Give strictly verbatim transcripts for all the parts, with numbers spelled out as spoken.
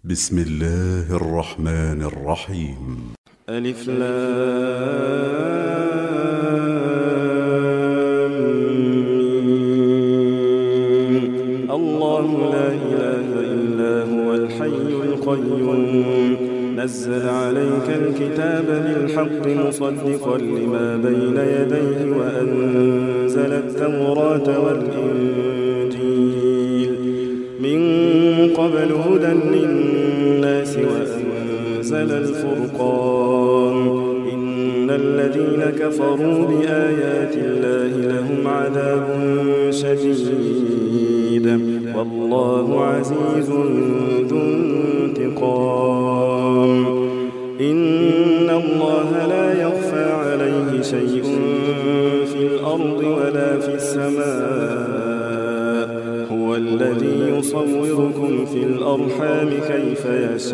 بسم الله الرحمن الرحيم. ألف لام الله لا إله إلا هو الحي القيوم نزل عليك الكتاب بالحق مصدقا لما بين يديه وأنزل التوراة والإنجيل من قبل هدى للناس وأنزل الفرقان إن الذين كفروا بآيات الله لهم عذاب شديد والله عزيز ذو انتقام إن الله لا يخفى عليه شيء في الأرض ولا في السماء هو الذي يصوركم في الأرحام كيف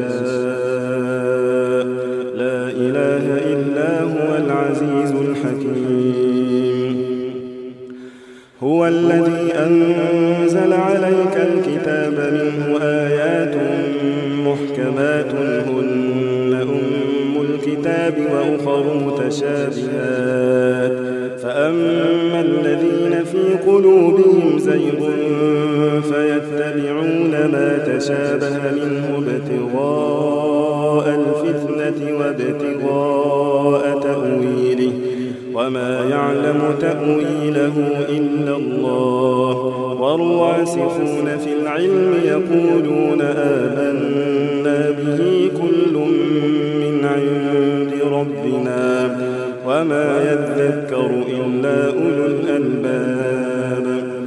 يشاء لا إله إلا هو العزيز الحكيم هو الذي أنزل عليك الكتاب منه آيات محكمات هن أم الكتاب وأخر متشابهات فأما الذين في قلوبهم زيغ فيتبعون ما تشابه منه ابتغاء الفتنة وابتغاء تأويله وما يعلم تأويله إلا الله والراسخون في العلم يقولون آمنا به كل من عند ربنا وما يذكر إلا أولو الألباب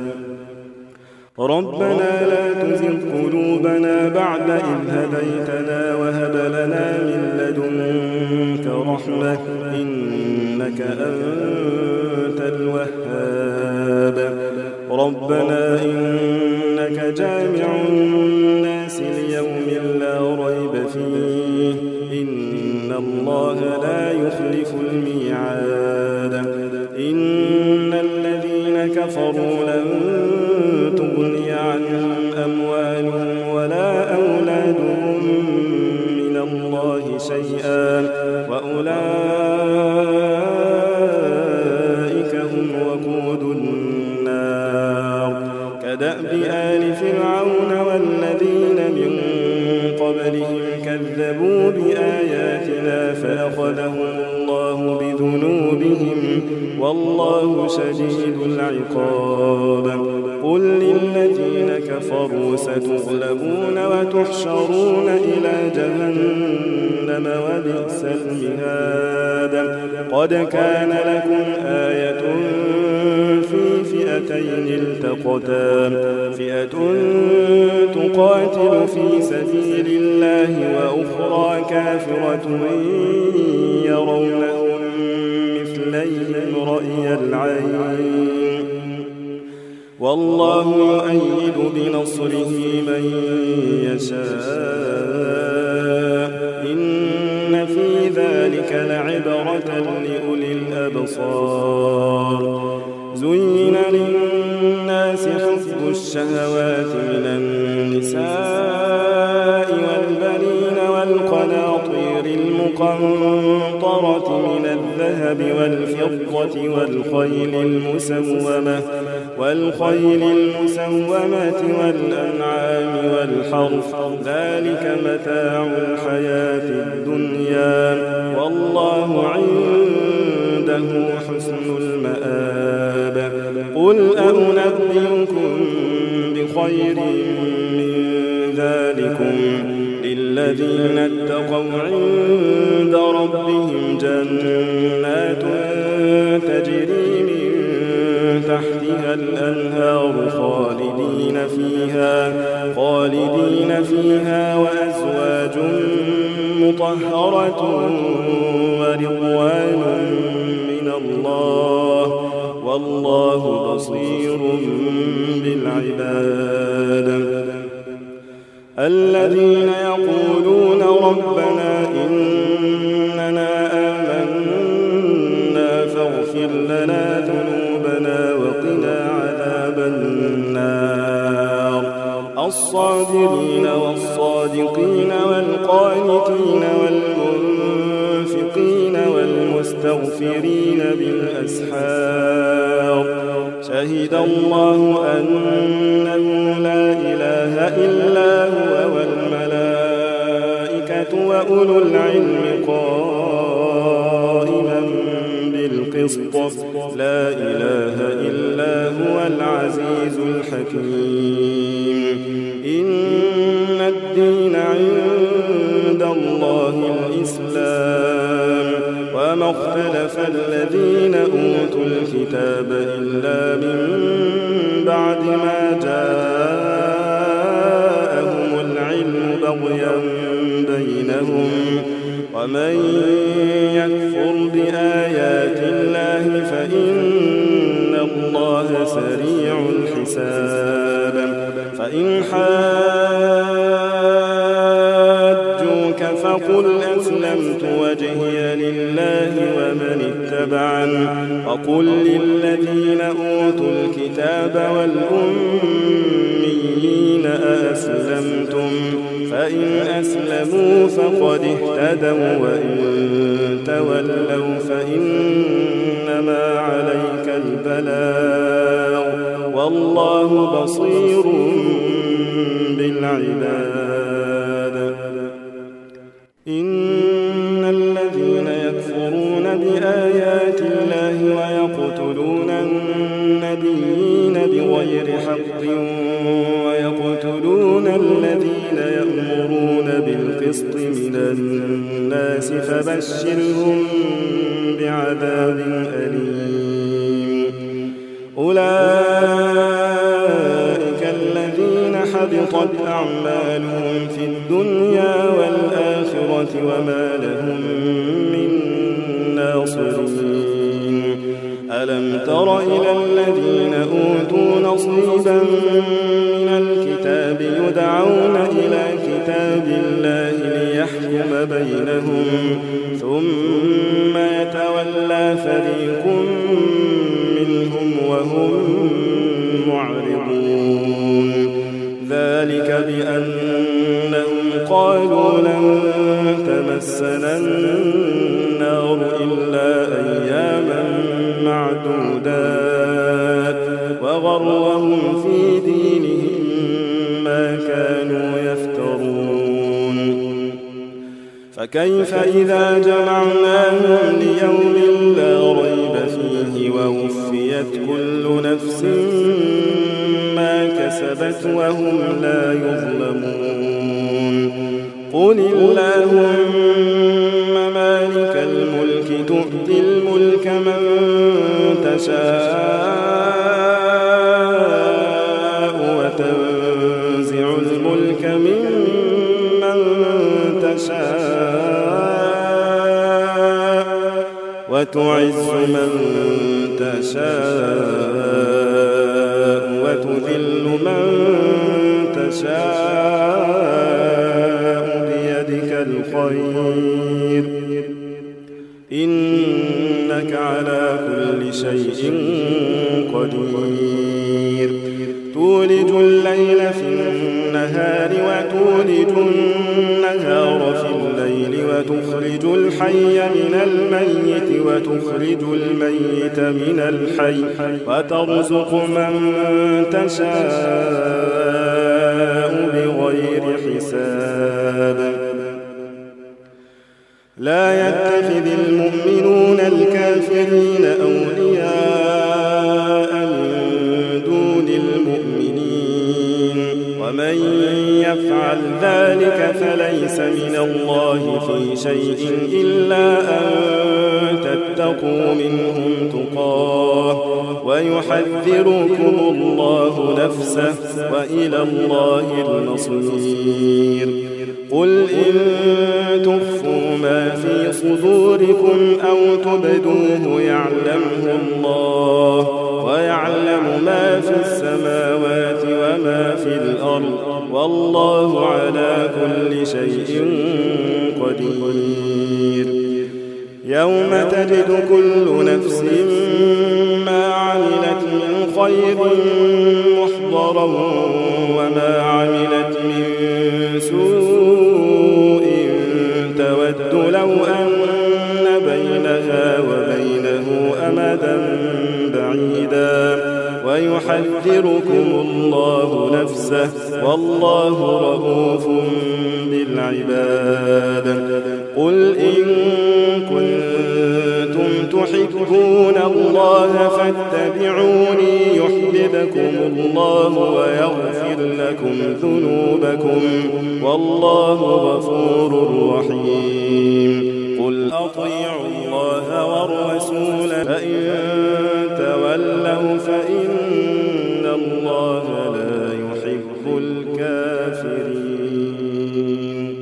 ربنا لا تزغ قلوبنا بعد إذ هديتنا وهب لنا من لدنك رحمة إنك أنت الوهاب ربنا إنك جامع الناس ليوم لا ريب فيه إن الله لا يخلف الميعاد إن الذين كفروا لن تغني عنهم أموالهم ولا أولادهم من الله شيئا وأولئك هم وقود النار كدأب آل فرعون والذين من قبلهم كذبوا بآياتنا فأخذهم الله بذنوبهم والله شديد العقاب قل للذين كفروا ستغلبون وتحشرون إلى جهنم وبئس المهاد قد كان لكم آية في فئتين التقتا فئة تقاتل في سبيل الله وأخرى كافرة يرونهم مثليهم رأي العين والله يؤيد بنصره من يشاء إن في ذلك لعبرة لأولي الأبصار زين للناس حب الشهوات من النساء والبنين والقناطير المقنطرة من الذهب والفضة والخيل المسومة والخيل المسومة والأنعام والحرث ذلك متاع الحياة الدنيا والله عنده حسن المآب قل أنبئكم بخير من ذلكم للذين اتقوا عند ربهم جنات تجري من تحتها الأنهار خالدين فيها خالدين فيها وأزواج مطهرة ورضوان من الله والله بصير بالعباد الذين يقولون ربنا إننا آمنا فاغفر لنا ذنوبنا وقنا عذاب النار الصابرين والصادقين والصادقين والقانتين والمنفقين والمستغفرين بالأسحار شهد الله أنه لا إله إلا هو والملائكة وأولو العلم قائما بالقسط لا إله إلا هو العزيز الحكيم إن الدين عند الله الإسلام وما اختلف الذين أوتوا الكتاب إلا من بعد ما جاءهم العلم بغيا بينهم ومن يكفر بآيات الله فإن الله سريع الحساب فإن حاجوك فقل أسلمت وجهي لله ومن اتبعن وقل للذين أوتوا الكتاب والأميين أأسلمتم فإن أسلموا فقد اهتدوا وإن تولوا فإنما عليك البلاغ والله بصير بالعباد إن الذين يكفرون بآيات الله ويقتلون النبيين بغير حق ويقتلون الذين يأمرون بالقسط من الناس فبشرهم بعذاب أليم أولئك الذين حبطت أعمالهم في الدنيا والآخرة وما لهم من ناصرين ألم تر إلى الذين أوتوا نصيبا من الكتاب يدعون إلى كتاب الله ليحكم بينهم ثم يتولى فريق منهم وهم معرضون ذلك بأنهم قالوا لن تمسنا النار إلا أياما معدودات وغرهم في دينهم ما كانوا يفترون فكيف إذا جمعناهم ليوم لا ريب فيه ووفيت كل نفس ما كسبت وهم لا يظلمون قل اللهم مالك الملك تؤتي الملك من تشاء وتنزع الملك ممن تشاء وتعز من تشاء وتذل من تشاء بيدك الخير إنك على كل شيء قدير تولج الليل في النهار وتولج النهار في الليل وتخرج الحي من الميت وتخرج الميت من الحي وترزق من تشاء بغير حساب لا يتخذ المؤمنون الكافرين أولياء من دون المؤمنين ومن يفعل ذلك فليس من الله في شيء إلا أن تتقوا منهم تقاه ويحذركم الله نفسه وإلى الله المصير قل إن تخفوا ما في صدوركم أو تبدوه يعلمه الله ويعلم ما في السماوات وما في الأرض والله على كل شيء قدير يوم تجد كل نفس ما عملت من خير محضرا وما عملت من سوء ويحذركم الله نفسه والله رؤوف بالعباد. قل إن كنتم تحبون الله فاتبعوني يحببكم الله ويغفر لكم ذنوبكم والله غفور رحيم. قل أطيعوا الله والرسول فإن تولوا فإن الله لا يحب الكافرين.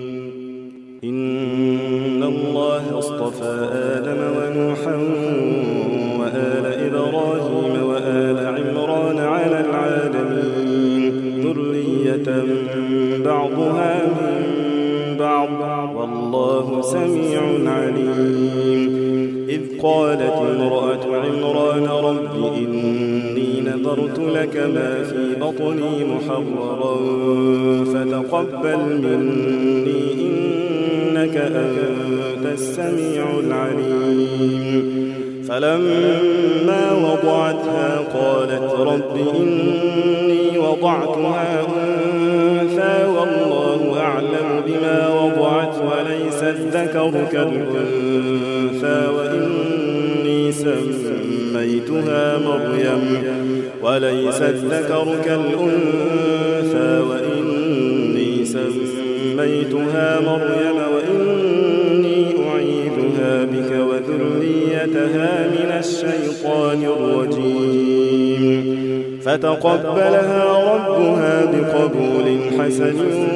إن الله اصطفى آدم ونوحا وآل إبراهيم وآل عمران على العالمين ذرية بعضها من بعض والله سميع عليم. إذ قالت امرأة عمران رب إني نذرت لك ما في بطني محررا فتقبل مني إنك أنت السميع العليم. فلما وضعتها قالت رب إني وضعتها أنثى والله أعلم بما وضعت وليس الذكر كالأنثى وإني سميتها مريم وليس الذكر كالأنثى وإني سميتها مريم وإني أعيذها بك وذريتها من الشيطان الرجيم. فتقبلها ربها بقبول حسن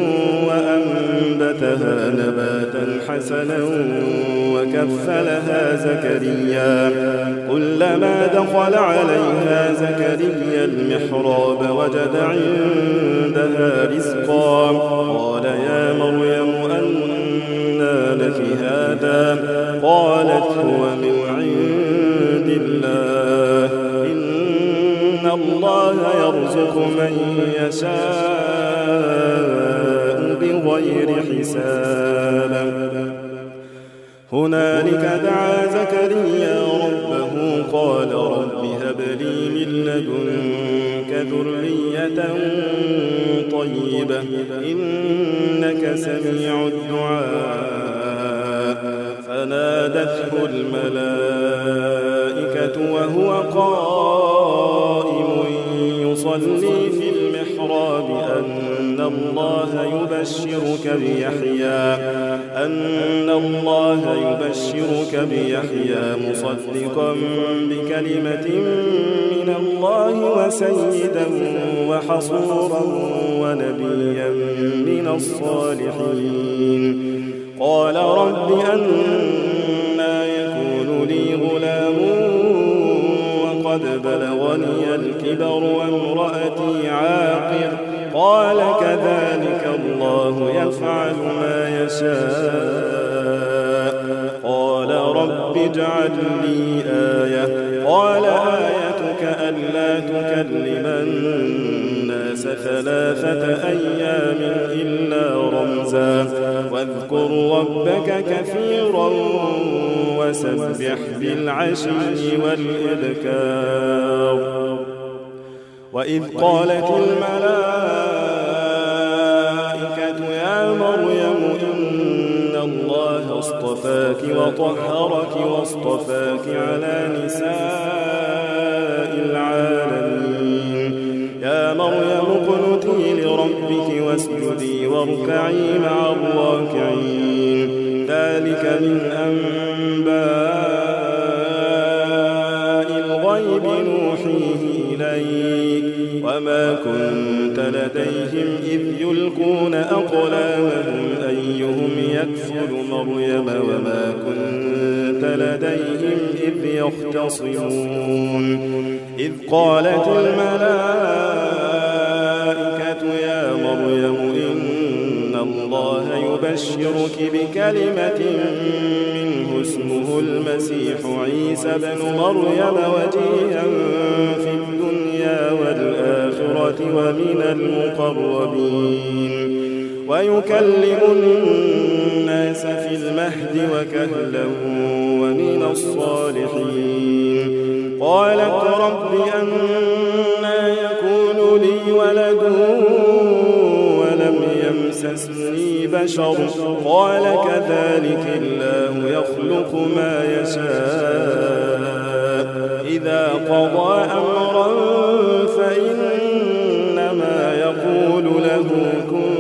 وأنبتها نباتا حسنا وكفلها زكريا. كلما دخل عليها زكريا المحراب وجد عندها رزقا قال يا مريم أنى لك هذا قالت هو من عند الله إن الله يرزق من يشاء بغير حساب. هنالك دعا زكريا ربه قال رب هب لي من لدنك ذرية طيبة إنك سميع الدعاء. فنادته الملائكة وهو قائم يصلي في المحراب أن الله يبشرك بيحيى أن الله يبشرك بيحيى مصدقا بكلمة من الله وسيدا وحصورا ونبيا من الصالحين. قال رب أنى يكون لي غلام وقد بلغني الكبر وامرأتي عاقر قال كذلك الله يفعل ما يشاء. قال رب اجعل لي آية قال آيتك ألا تكلم الناس ثلاثة أيام إلا رمزا واذكر ربك كثيرا وسبح بالعشي والإبكار. وإذ قالت الملائكة يا مريم إن الله اصطفاك وطهرك واصطفاك على نساء العالمين. يا مريم اقنتي لربك واسجدي واركعي مع الراكعين. ذلك من أنباء الغيب نوحيه إليك وما كنت لديهم إذ يلقون أقلامهم أيهم يكفل مريم وما كنت لديهم إذ يختصمون. إذ قالت الملائكة يا مريم إن الله يبشرك بكلمة منه اسمه المسيح عيسى بن مريم وجيها في الدنيا والآخرة ومن المقربين ويكلم الناس في المهد وكهلا ومن الصالحين. قالت رب أنى البشر قال كذلك الله يخلق ما يشاء إذا قضى أمرا فإنما يقول له كن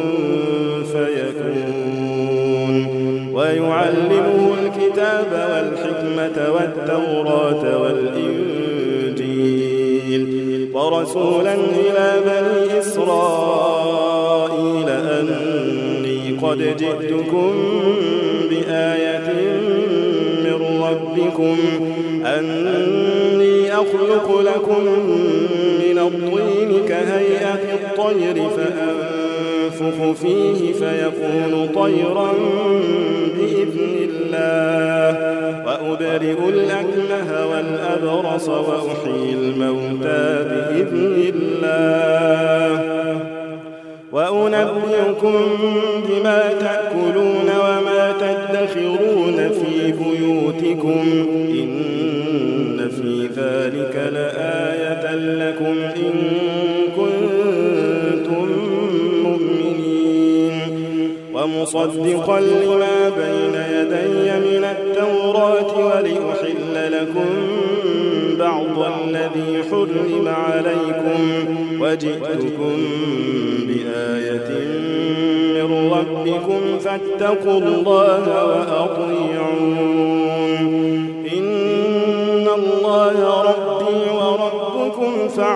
فيكون ويعلمه الكتاب والحكمة والتوراة والإنجيل ورسولا إلى بني إسرائيل أني قد جئتكم بآية من ربكم أني أخلق لكم من الطين كهيئة الطير فأنفخ فيه فيكون طيرا بإذن الله وأبرئ الأكمه والأبرص وأحيي الموتى بإذن الله وأنبئكم بما تأكلون وما تدخرون في بيوتكم إن في ذلك لآية لكم إن كنتم مؤمنين ومصدقا لما بين يدي من التوراة ولأحل لكم بعض الذي حرم عليكم وجئتكم بآية من ربكم فاتقوا الله وأطيعون إن الله ربي وربكم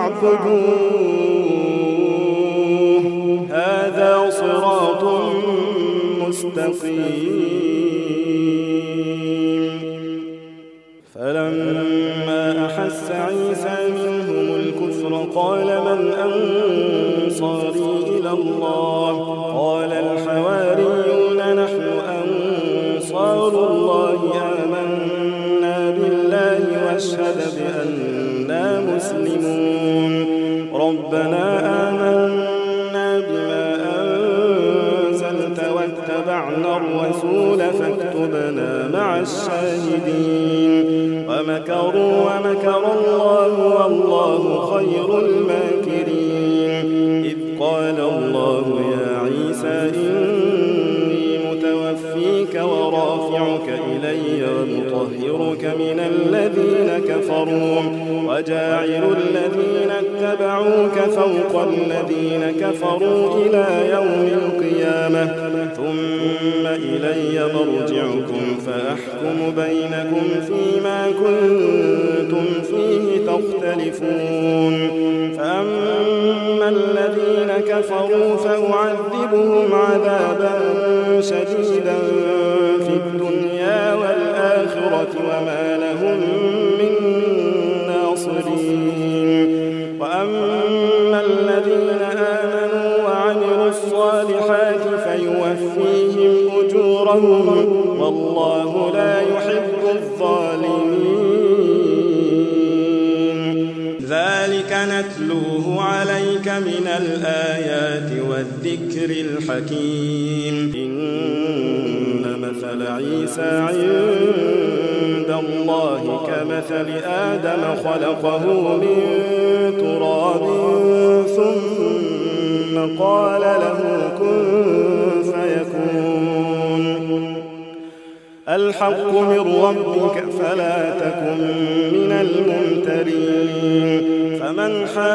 فاعبدوه هذا صراط مستقيم فلما أحس عيسى منهم الكفر قال من أنصاري إلى الله قال الحواريون نحن أنصار الله آمنا بالله واشهد بأننا مسلمون ربنا آمنا بما أنزلت واتبعنا الرسول فاكتبنا مع الشاهدين ومكروا ومكر الله والله خير الماكرين إذ قال الله يا عيسى إني متوفيك ورافعك إلي ومطهرك من الذين كفروا وجاعل الذين اتبعوك فوق الذين كفروا إلى يوم القيامة ثم إلي مرجعكم فأحكم بينكم فيما كنتم فيه تختلفون فأما الذين كفروا فأعذبهم عذابا شديدا في الدنيا والآخرة وما لهم من ناصرين وأما الذين آمنوا وعملوا الصالحات فيوفيهم أجورهم والله لا يحب الظالمين ذلك نتلوه عليك من الآيات والذكر الحكيم إن مثل عيسى عند الله كمثل آدم خلقه من تراب ثم قال له كن فيكون الحق من ربك فلا تكن من الممترين فمن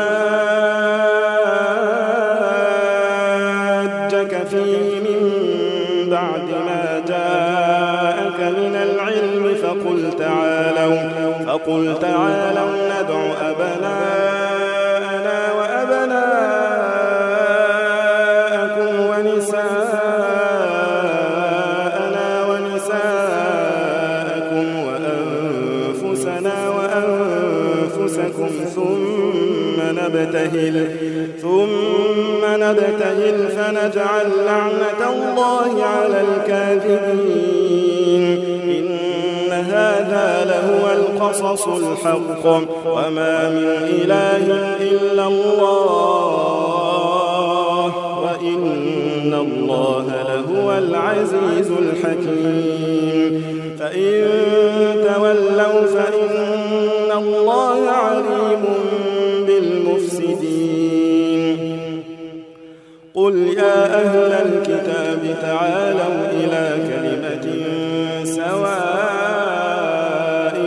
حاجك فيه من بعد ما جاءك من العلم فقل تعالوا فقل تعالوا ندع أبناءنا وأبناءكم ونساءنا ونساءكم وأنفسنا وأنفسكم ثم نبتهل ثم نبتهل فنجعل لعنة الله على الكاذبين إن هذا لهو القصص الحق وما من إله إلا الله وإن الله لهو العزيز الحكيم فإن تولوا فإن الله عليم بالمفسدين قل قل يا أهل الكتاب تعالوا إلى كلمة سواء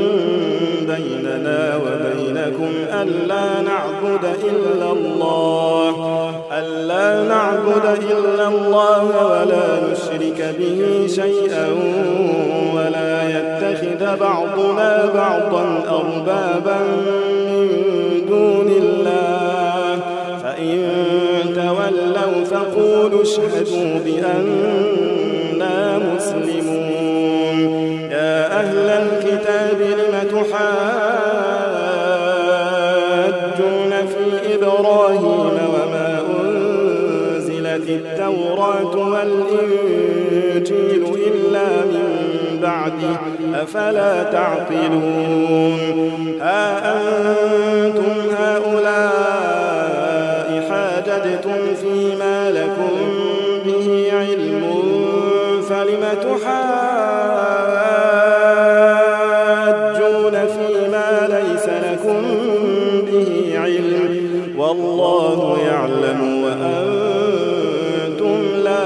بيننا وبينكم ألا نعبد إلا الله ألا نعبد إلا الله ولا نشرك به شيئا ولا يتخذ بعضنا بعضا أربابا من دون الله فإن تولوا فقولوا اشهدوا بأننا مسلمون يا أهل الكتاب لم تحاجون في إبراهيم وما أنزلت التوراة والإنجيل إلا من بعده أفلا تعقلون ها أنتم هؤلاء حاججتم فيما لكم به علم فلم تحاجون فيما ليس لكم به علم والله يعلم وأنتم لا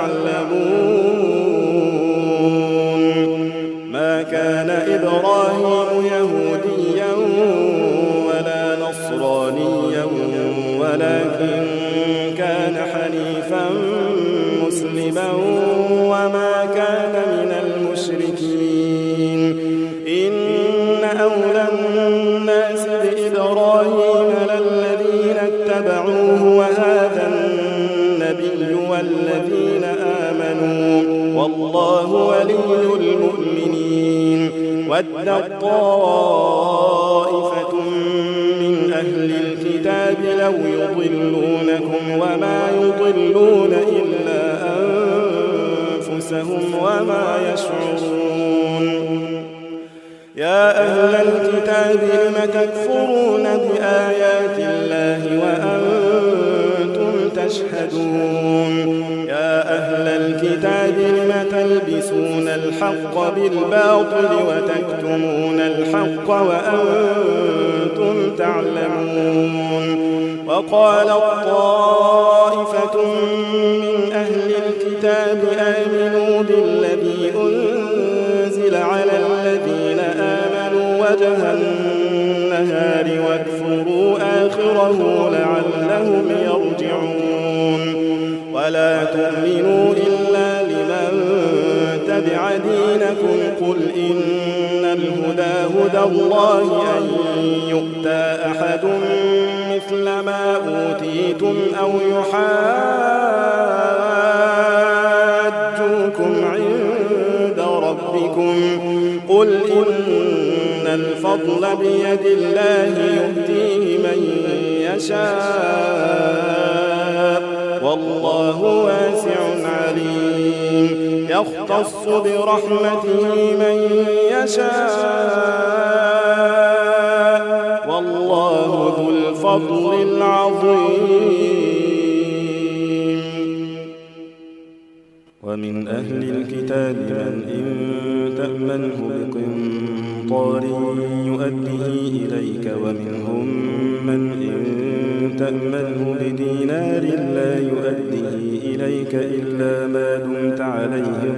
تعلمون ما كان إبراهيم يهوديا ولا نصرانيا ولكن كان حنيفا مسلما وما كان من المشركين إن أولى الناس بإبراهيم للذين اتبعوه وهذا النبي والذين آمنوا والله ولي المؤمنين ودت طائفة من أهل الكتاب لو يضلونكم وما يضلون إلا أنفسهم وما يشعرون يا أهل الكتاب لم تكفرون بآيات الله وأنتم تشهدون يا أهل الكتاب لم تلبسون الحق بالباطل وتكتمون الحق وأنتم تعلمون وقالت طائفة من أهل الكتاب آمنوا بالذي أنزل على الذين آمنوا وجه النهار واكفروا آخره لعلهم يرجعون ولا تؤمنوا إلا لمن تبع دينكم قل إن الهدى هدى الله أن يؤتى أحد مثل ما أوتيتم أو يحاجوكم عند ربكم قل إن الفضل بيد الله يؤتيه من يشاء والله واسع عليم يختص برحمته من يشاء والله ذو الفضل العظيم ومن أهل الكتاب من إن تأمنه بقنطار يؤديه إليك ومنهم من إن تأمنه بدينار لا يؤديه إليك إلا ما دمت عليه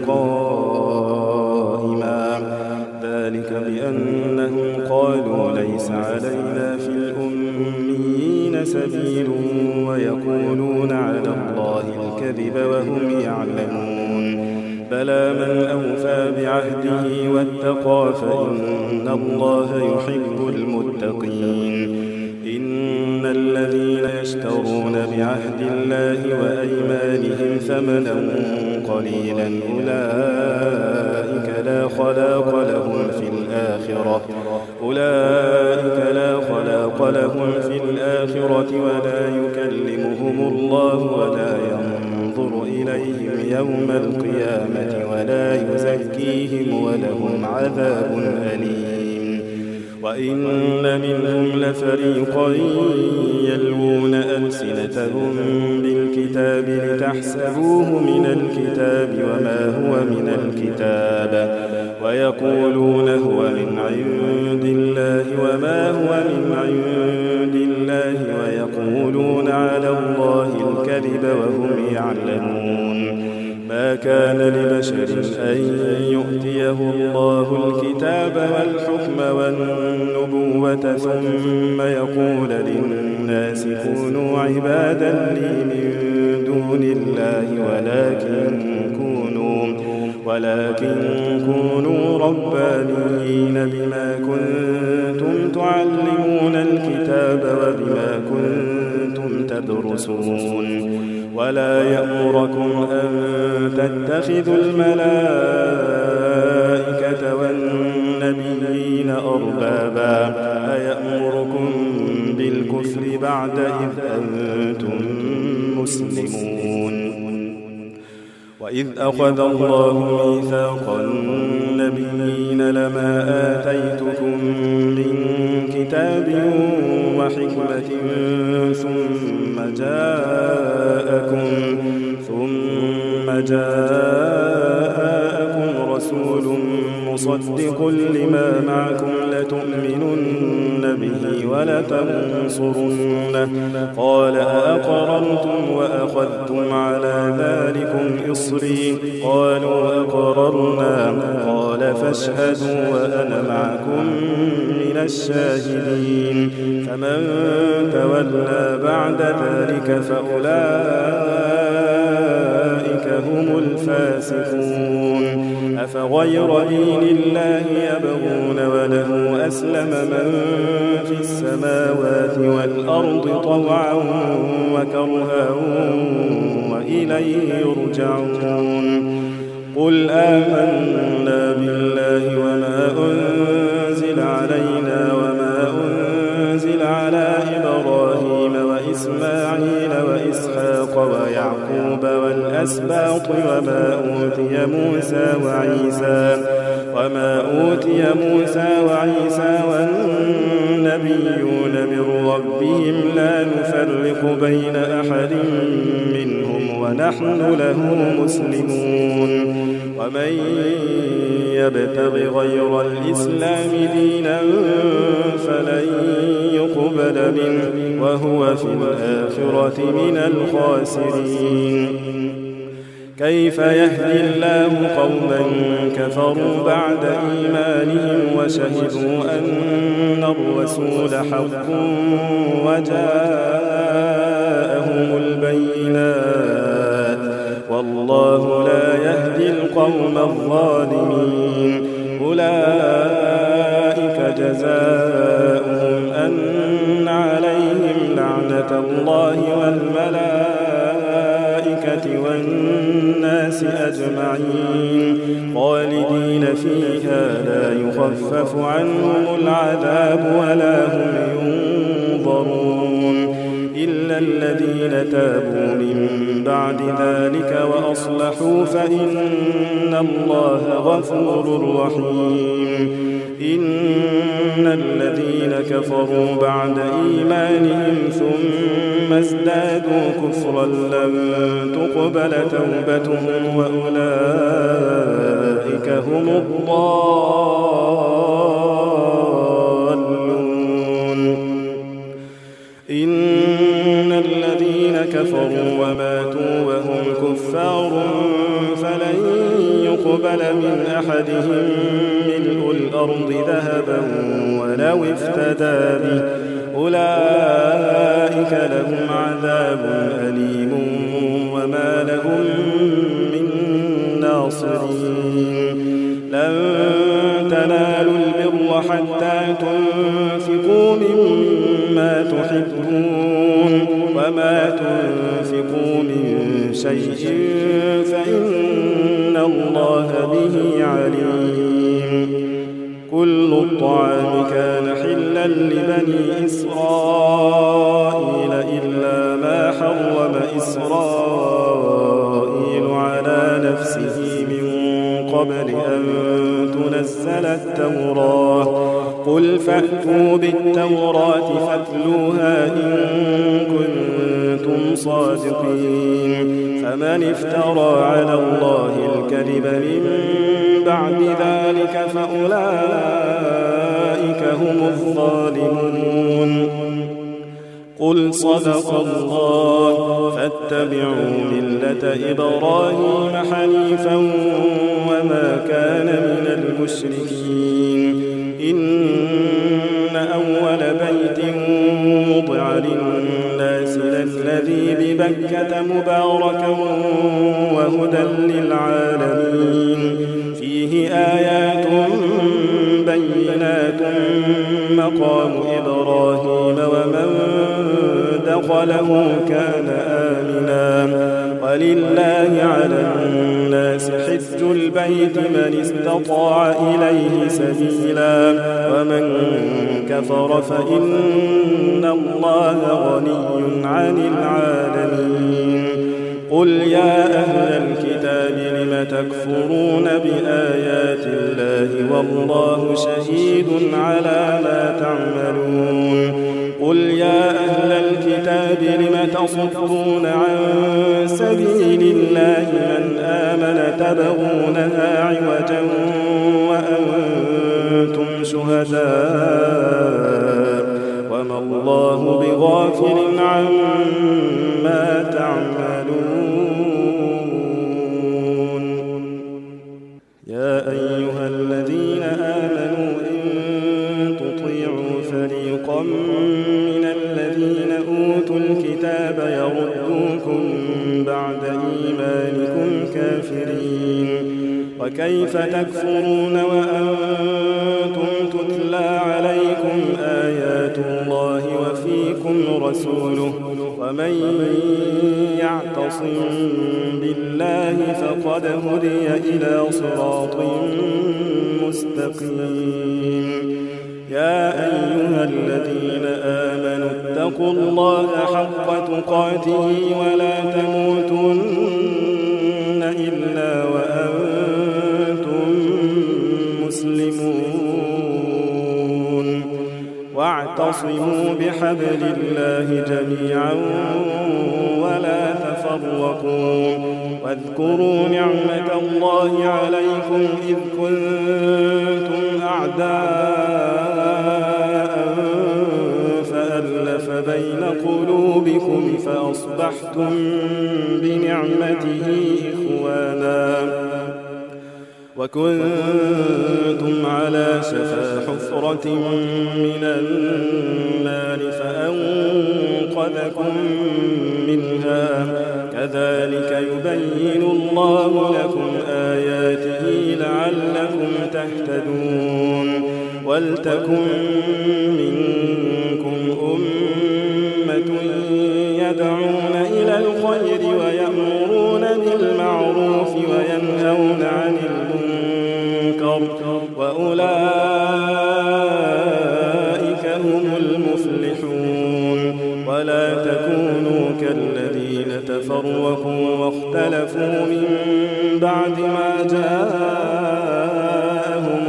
قائما ذلك بأنهم قالوا ليس علينا في الأميين سبيل ويقولون على الله الكذب وهم يعلمون بلى من أوفى بعهده واتقى فإن الله يحب المتقين إن الذين يشترون بعهد الله وأيمانهم ثمنا قليلا أولئك لا خلاق لهم في الآخرة أولئك لا خلاق لهم في الآخرة ولا يكلمهم الله ولا ينظر إليهم يوم القيامة ولا يزكيهم ولهم عذاب أليم وإن منهم لفريقا يلوون ألسنتهم بالكتاب لتحسبوه من الكتاب وما هو من الكتاب ويقولون هو من عند الله وما هو من عند الله ويقولون على الله الكذب وهم يعلمون. ما كان لبشر أن يؤتيه الله الكتاب والحكم والنبوة ثم يقول للناس كونوا عبادا لي من دون الله ولكن كونوا ولكن كونوا ربانيين بما كنتم تعلمون الكتاب وبما كنتم تدرسون. ولا يأمركم أن تتخذوا الملائكة والنبيين أربابا أيأمركم بالكفر بعد إذ أنتم مسلمون. وإذ أخذ الله ميثاق النبيين لما آتيتكم من كتاب وحكمة ثم جاءكم ثم جاءكم رسول مصدق لما معكم لتؤمنن به ولتنصرنه قال أأقررتم وأخذتم على ذلكم إصري قالوا أقررنا قال فاشهدوا وأنا معكم من الشاهدين. فمن تولى بعد ذلك فأولئك هم الفاسقون. أفغير دين الله يبغون وله أسلم من في السماوات والأرض طوعا وكرها وإليه يرجعون. قل آمنا بالله وما أنزل علينا وما أنزل على إبراهيم وإسماعيل وإسحاق ويعقوب والأسباط وما أوتي موسى وعيسى وما أوتي موسى وعيسى والنبيون من ربهم لا نفرق بين أحد منهم ونحن له مسلمون. ومن يبتغ غير الإسلام دينا فلن يقبل منه وهو في الآخرة من الخاسرين. كيف يهدي الله قوما كفروا بعد إيمانهم وشهدوا أن الرسول حق وجاءهم البينات والله لا يهدي القوم الظالمين. أولئك جزاؤهم أن عليهم لعنة الله والملائكة والناس أجمعين خالدين فيها لا يخفف عنهم العذاب ولا هم ينظرون إلا الذين تابوا من بعد ذلك وأصلحوا فإن الله غفور رحيم. إن الذين كفروا بعد إيمانهم ثم ازدادوا كفرا لن تقبل توبتهم وأولئك هم الضالون. إن الذين كفروا وماتوا وهم كفار فلن يقبل من أحدهم ملء الأرض ذهبا ولو افتدى به أولئك لهم عذاب أليم وما لهم من ناصرين. لن تنالوا البر حتى تنفقوا مما تحبون وما تنفقوا من شيء فإن الله به عليم. كل الطعام كان حلا لبني إسرائيل إلا ما حرم إسرائيل على نفسه من قبل أن تنزل التوراة. قل فأتوا بالتوراة فاتلوها إن كنتم صادقين. فمن افترى على الله الكذب من بعد ذلك فأولئك هم الظالمون. قل صدق الله فاتبعوا ملة إبراهيم حنيفا وما كان من المشركين إن أول بيت وضع للناس للذي ببكة مباركا وهدى للعالمين فيه آيات بينات مقام إبراهيم ومن دخله كان آمنا ولله على الناس حج البيت من استطاع إليه سبيلا ومن كفر فإن الله غني عن العالمين قل يا أهل الكتاب لم تكفرون بآيات الله والله شهيد على ما تعملون قل يا أهل الكتاب لم تصدون عن سبيل الله من آمن تبغونها عوجا وأنتم شهداء وما الله بغافل عما تعملون يا أيها الذين آمنوا إن تطيعوا فريقا من الذين أوتوا الكتاب يردوكم بعد إيمانكم كافرين وكيف تكفرون وأنتم تتلى عليكم آيات الله وفيكم رسوله ومن يعتصم بالله فقد هدي إلى صراط مستقيم يا أيها الذين آمنوا اتقوا الله حق تقاته ولا تموتن إلا وأنتم مسلمون واعتصموا بحبل الله جميعا ولا تفرقوا واذكروا نعمة الله عليكم إذ كنتم أعداء فألف بين قلوبكم فأصبحتم بنعمته إخوانا وكنتم على شفا حفرة من النار فأنقذكم منها كذلك يبين الله لكم آياته لعلكم تهتدون ولتكن منكم أمة يدعون إلى الخير ويأمرون بالمعروف وينهون عن المنكر وأولئك هم المفلحون ولا تكونوا كالذين تفرقوا واختلفوا من بعد ما جاءهم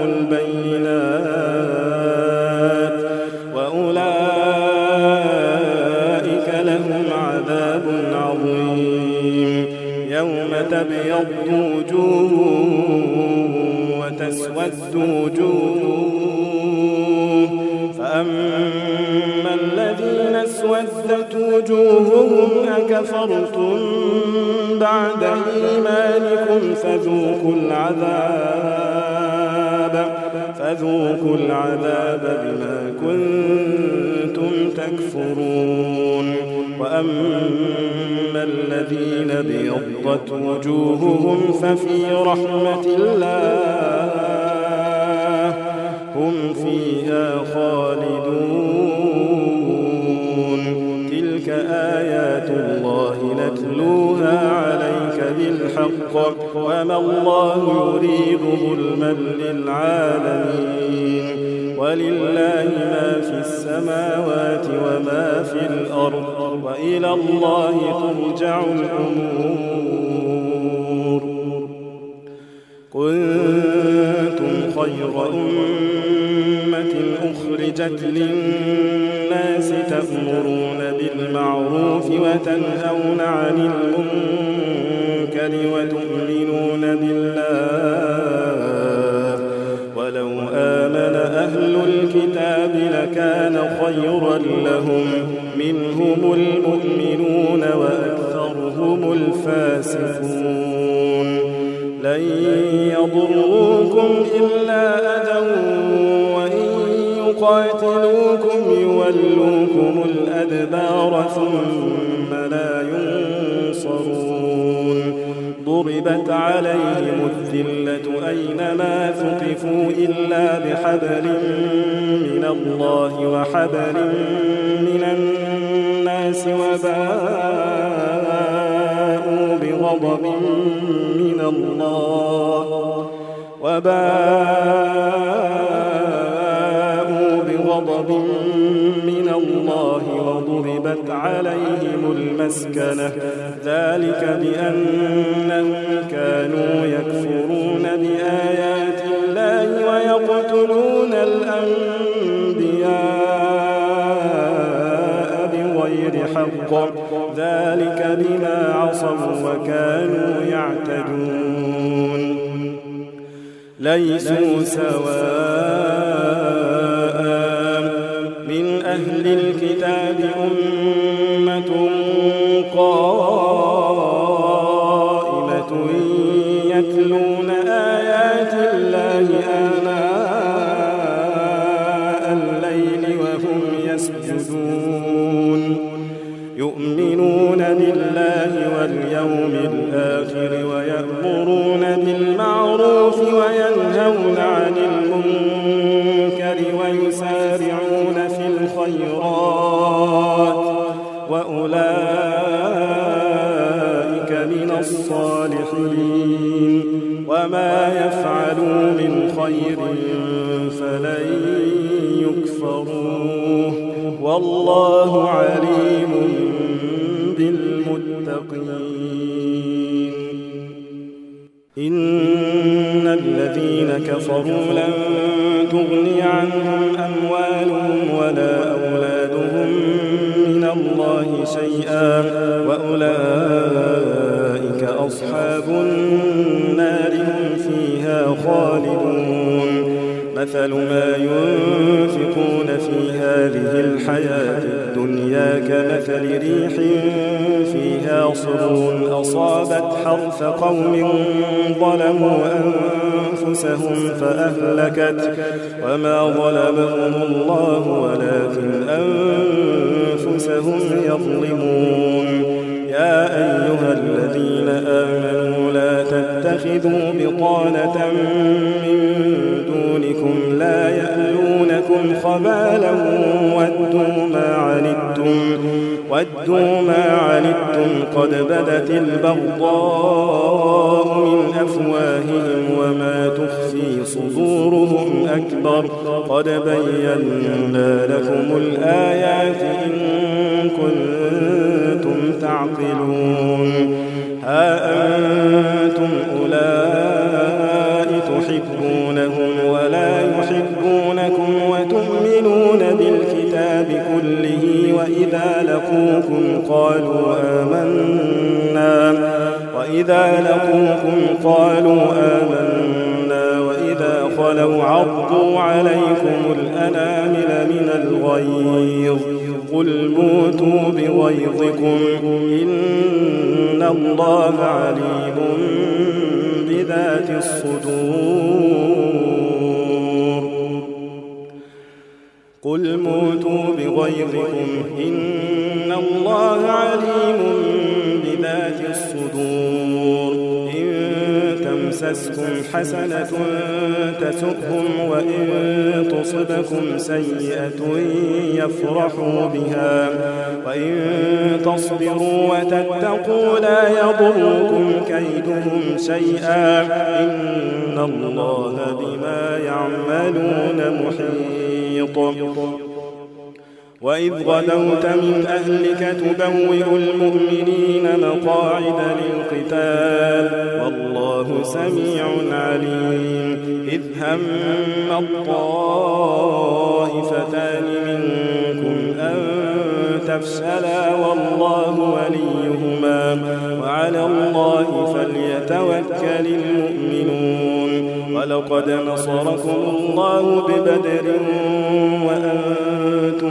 البينات وأولئك لهم عذاب عظيم يوم تبيض وجوه وتسود وجوه فأما الذين اسودت وجوههم أكفرتم بعد إيمانكم فذوقوا العذاب فذوقوا العذاب بما كنتم تكفرون وأما الذين ابيضت وجوههم ففي رحمة الله هم فيها خالدون تلك آيات الله نتلوها عليك بالحق وما الله يريد ظلما للعالمين ولله ما في السماوات وما في الأرض وإلى الله ترجع الأمور كنتم خير أمة أخرجت للناس تأمرون بالمعروف وتنهون عن المنكر وتؤمنون بالله ولو آمن أهل الكتاب لكان لكان خيرا لهم، منهم المؤمنون وأكثرهم الفاسقون. لن يضروكم إلا أذى وإن يقاتلوكم يولوكم الأدبار ثم لا ينصرون. ضربت عليهم الذلة أينما ثقفوا إلا بحبل من الله وحبل من الناس وباءوا بغضب من الله وباءوا بغضب من الله وضربت عليهم المسكنة، ذلك بأنهم كانوا يكفرون بآيات الله ويقتلون الأنبياء بغير حق، ذلك بما عصوا وكانوا يعتدون. ليسوا سواء من أهل الكتاب أمة قائمة يتلون آيات الله آناء الليل وهم يسجدون، يؤمنون بالله واليوم الآخر ويأمرون بالمعروف وينهون عن المنكر ويسارعون في الخيرات وأولئك من الصالحين، وما يفعلوا من خير فلن يكفروه، والله عليم بالمتقين. إن الذين كفروا لن تغني عنهم أموالهم ولا أولادهم من الله شيئا، وأولئك أصحاب النار هم فيها خالدون. مثل ما ينفقون في هذه الحياة الدنيا كمثل ريح فيها صر أصابت حرث قوم ظلموا أنفسهم فأهلكت، وما ظلمهم الله ولكن أنفسهم يظلمون. يا أيها الذين آمنوا لا تتخذوا بطانة من دونكم لا يألونكم خبالا ودوا ما عنتم ودوا ما عنتم قد بدت البغضاء من أفواههم وما تخفي صدورهم أكبر، قد بينا لكم الآيات إن كنتم تعقلون. ها أنتم أولئك تحبونهم ولا يحبونكم وتؤمنون بالكتاب كله، وإذا لقوكم قالوا آمنا وإذا لقوكم قالوا آمنا وإذا خلوا عضوا عليكم الأنامل من الغيظ، قل موتوا بغيظكم إن الله عليم بذات الصدور. قل موتوا بغيظكم إن الله عليم بذات الصدور. إن تمسسكم حسنة تسؤهم وإن تصبكم سيئة يفرحوا بها وإن تصبروا وتتقوا لا يضركم كيدهم شيئا إن الله بما يعملون محيط. وإذ غدوت من أهلك تبوئ المؤمنين مقاعد للقتال والله سميع عليم. إذ هم الطائفتان منكم أن تفشلا والله وليهما وعلى الله فليتوكل المؤمنون. ولقد نصركم الله ببدر وأنتم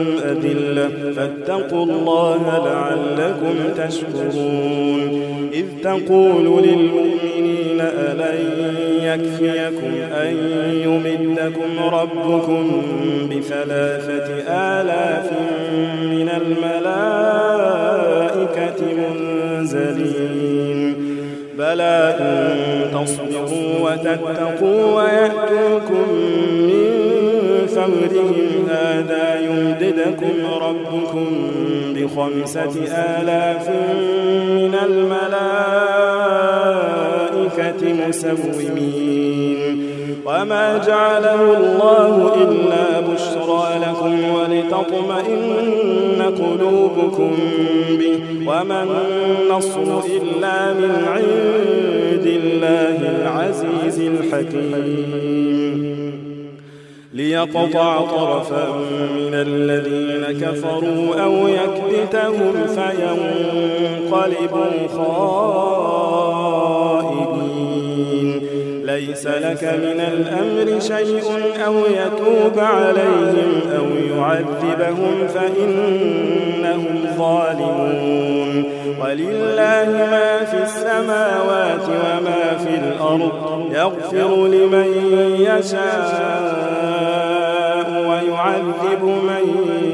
الأذلة فاتقوا الله لعلكم تشكرون إذ تقول للمؤمنين ألن يكفيكم أن يمدكم ربكم بثلاثة آلاف من الملائكة منزلين بلى إن تصبروا وتتقوا ويأتوكم من فورهم هذا يمددكم ربكم بخمسة آلاف من الملائكة مسومين وما جعله الله إلا بشرى لكم ولتطمئن قلوبكم به وما النصر إلا من عند الله العزيز الحكيم ليقطع طرفا من الذين كفروا أو يكبتهم فينقلبوا خائبين ليس لك من الأمر شيء أو يتوب عليهم أو يعذبهم فإنهم ظالمون ولله ما في السماوات وما في الأرض يغفر لمن يشاء ويعذب من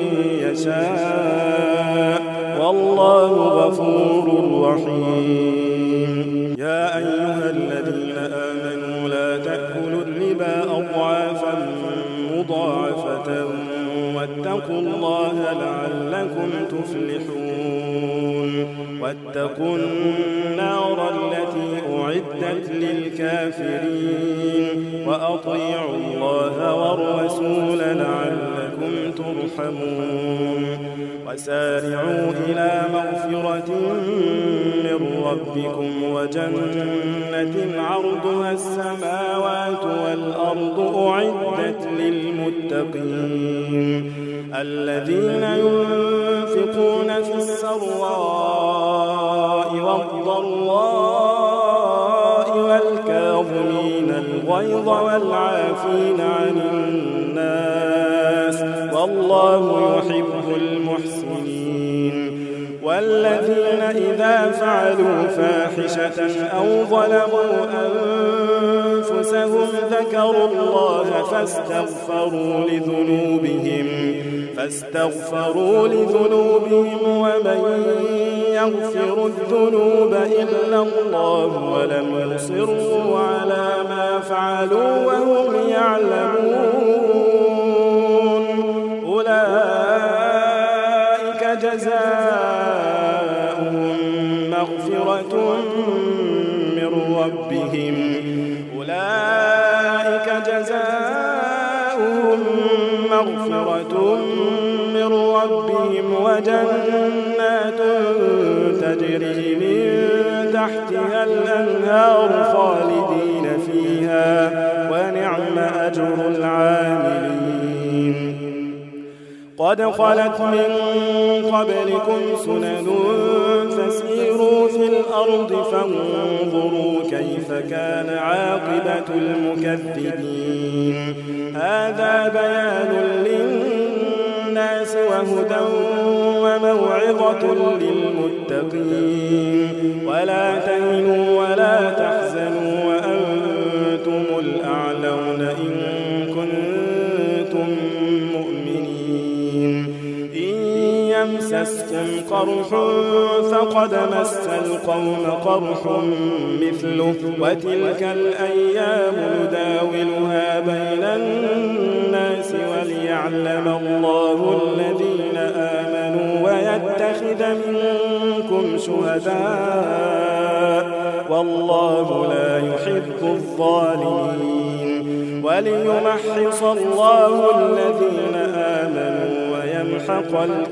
يشاء والله غفور رحيم يا أيها الذين آمنوا لا تأكلوا الربا أضعافا مضاعفة واتقوا الله لعلكم تفلحون واتقوا النار التي أعدت للكافرين وأطيعوا الله والرسول لعلكم ترحمون وسارعوا إلى مغفرة من ربكم وجنة عرضها السماوات والأرض أعدت للمتقين الذين ينفقون في السراء والضراء والكاظمين الغيظ والعافين عن الناس والله يحب المحسنين والذين إذا فعلوا فاحشة أو ظلموا أنفسهم ذكروا الله فاستغفروا لذنوبهم فاستغفروا لذنوبهم ومن يغفر الذنوب إلا الله ولم يصروا على ما فعلوا وهم يعلمون أولئك جزاؤهم مغفرة من ربهم أولئك جزاؤهم مغفرة من ربهم وجنات تجري من تحتها الأنهار خالدين فيها ونعم أجر العاملين قد خلت من قبلكم سنن فسيروا في الأرض فانظروا كيف كان عاقبة المكذبين هذا بيان للناس وهدى وموعظة للمتقين ولا تهنوا ولا تحزنوا وأنتم الأعلون إن كنتم مؤمنين إن يمسسكم قرح فقد مس القوم قرح مثله وتلك الأيام نداولها بين الناس وليعلم الله الذين آمنوا ويتخذ منكم شهداء والله لا يحب الظالمين وليمحص الله الذين آمنوا ويمحق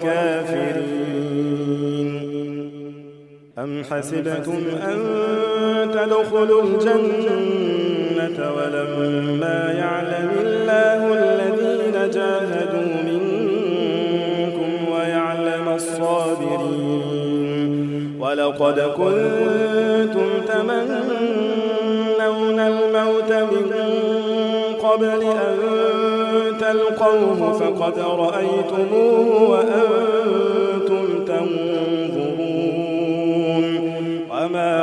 الكافرين أم حسبتم أن تدخلوا الجنة ولما يعلم الله الذين جاهدوا منكم ويعلم الصابرين ولقد كنتم تمنون الموت من قبل أن تلقوه فقد رأيتموه وأنتم تنظرون وما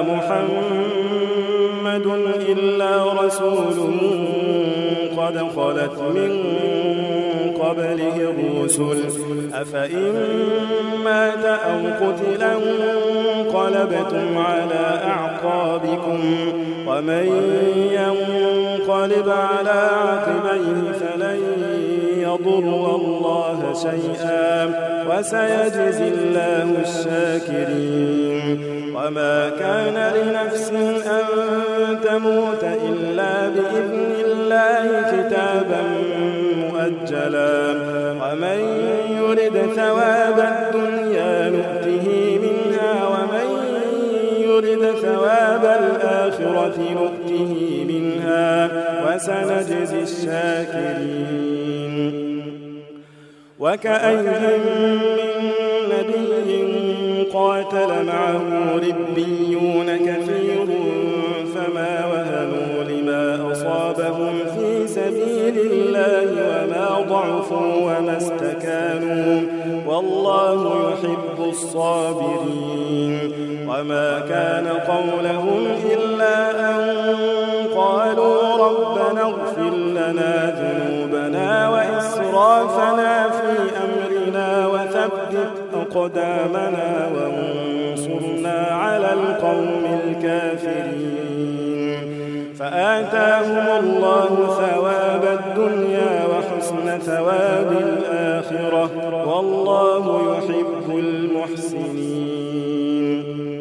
محمد إلا رسول قد خلت من قبله الرسل أفإن مات أو قتل انقلبتم على أعقابكم ومن ينقلب على عقبيه فلن يضر الله شيئا وسيجزي الله الشاكرين وما كان لنفس أن تموت إلا بإذن الله كتابا مؤجلا ومن يرد ثواب الدنيا نؤته منها ومن يرد ثواب الآخرة نؤته منها وسنجزي الشاكرين وكأين من نبي قاتل معه ربيون كثير فما وهنوا لما أصابهم في سبيل الله وما ضعفوا وما استكانوا والله يحب الصابرين وما كان قولهم إلا أن قالوا ربنا اغفر لنا ذنوبنا وإسرافنا في أمرنا وثبت أقدامنا وانصرنا على القوم الكافرين فآتاهم الله ثواب الدنيا وحسن ثواب الآخرة والله يحب المحسنين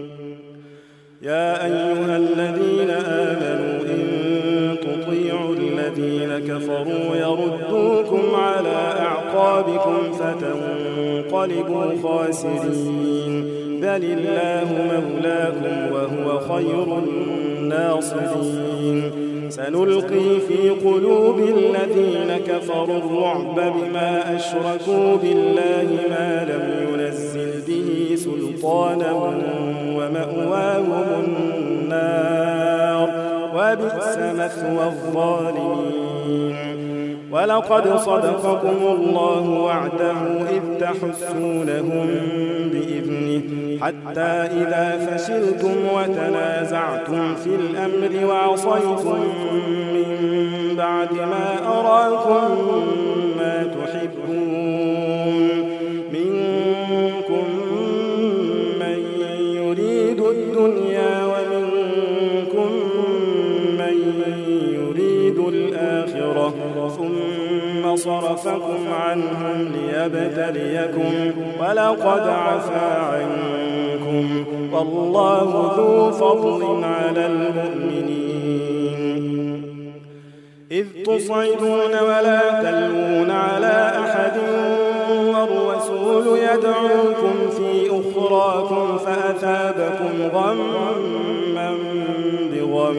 يا أيها الذين آمنوا إن تطيعوا الذين كفروا يردوكم على أعقابكم فتنقلبوا خاسرين بل الله مولاكم وهو خير الناصرين سنلقي في قلوب الذين كفروا الرعب بما أشركوا بالله ما لم ينزل به سلطانا ومأواهم النار وبئس مثوى الظالمين ولقد صدقكم الله وعده إذ تحسونهم بإذنه حتى إذا فشلتم وتنازعتم في الأمر وعصيتم من بعد ما أراكم ما تحبون منكم من يريد الدنيا ومنكم من يريد الآخرة ثم صرفكم عنهم ليبتليكم ولقد عفا عنكم والله ذو فضل على المؤمنين إذ تصعدون ولا تلوون على أحد والرسول يدعوكم في أخراكم فأثابكم غما بغم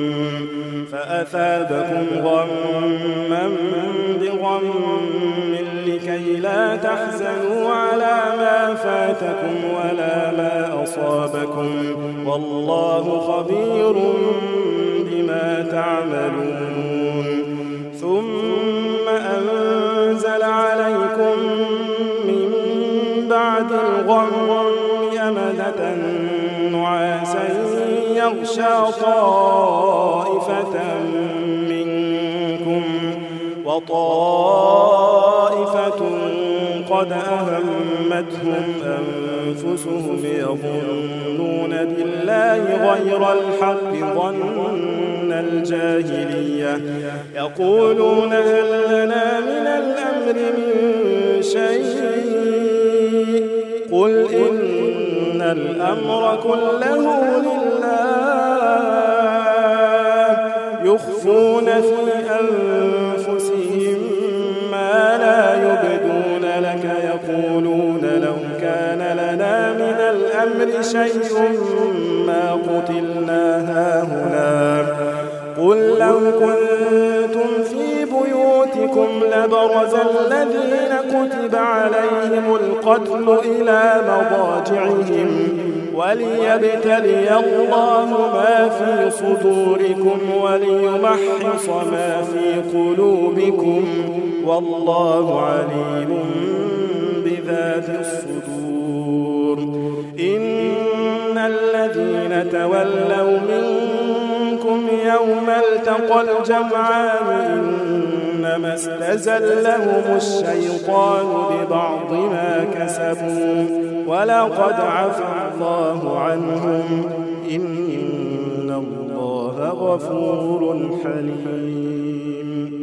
فأثابكم غما بغم لكي لا تحزنوا على ما فاتكم ولا ما أصابكم والله خبير بما تعملون ثم أنزل عليكم من بعد الغم أمنة نعاسا يغشى طائفة منكم وطائفة قد أهمتهم أنفسهم يظنون بالله غير الحق ظن الجاهلية يقولون هل لنا من الأمر من شيء قل إن الأمر كله لله يخفون في أنفسهم ما لا يبدون لك يقولون لو كان لنا من الأمر شيء ما قتلنا هاهنا قل لو كنتم في بيوتكم لبرز الذين كتب عليهم القتل إلى مضاجعهم وليبتلي الله ما في صدوركم وليمحص ما في قلوبكم والله عليم بذات الصدور. إن الذين تولوا منكم يوم التقى الجمعان إنما استزلهم الشيطان ببعض ما كسبوا ولقد عفى الله عنهم إن الله غفور حليم.